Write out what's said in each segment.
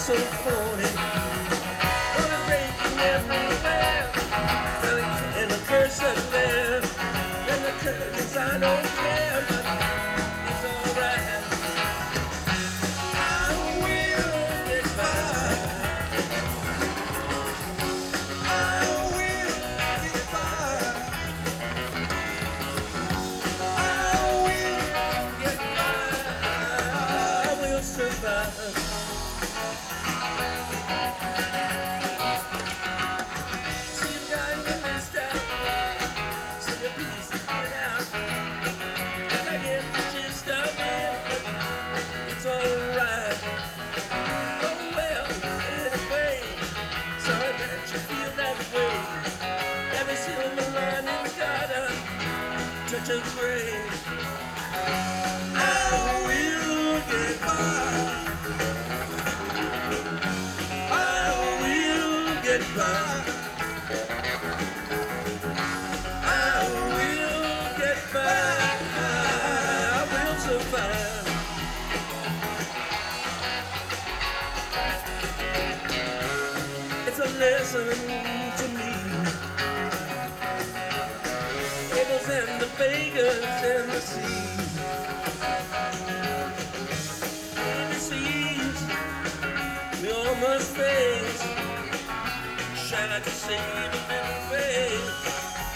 so phony. Gonna break you everywhere. And the curse is there. And the curtains, I don't care, but it's alright. I will get by. I will get by. I will get by. I will survive. Touch of grace, I will get by. I will get by. I will get by. I will survive. It's a lesson to me. And the bakers and the seas, and the seas we all must face. Shine like a save a little face.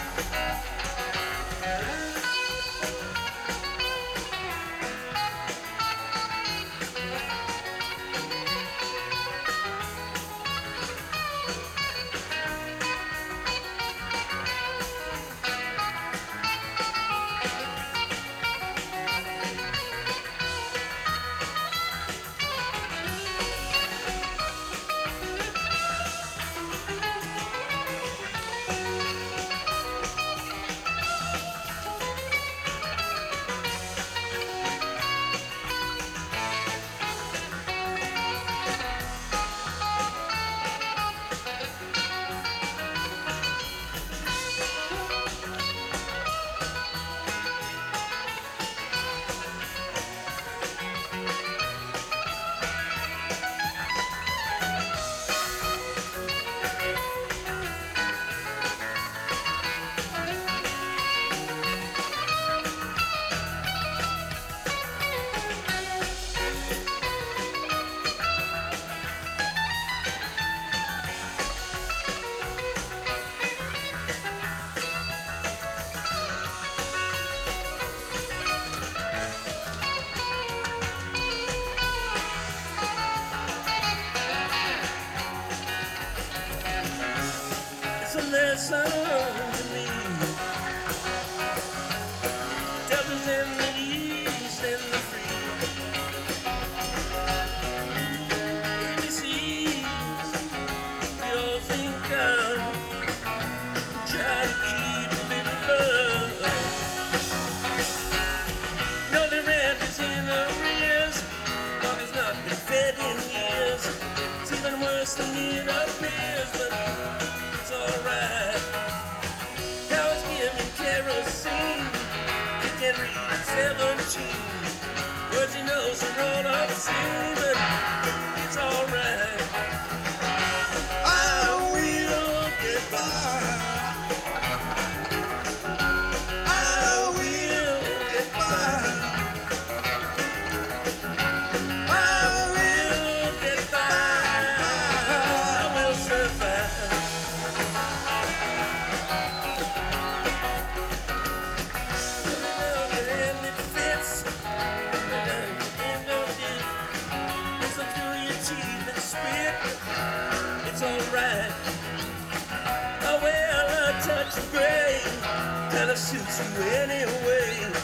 It's a lesson to me. Devils in the east and the free. ABCs, we all think I'm trying to keep a little love. No, the rent is in arrears. Dog has not been fed in years. It's even worse than it appears, but it's alright. Cows giving kerosene. You can read 17. Words he knows are all obscene, but it's alright. I will get by. I will get by. I will get by. I will survive. And it fits. Listen through your teeth and spit. It's alright. Oh well, a touch of gray kind of suits you anyway.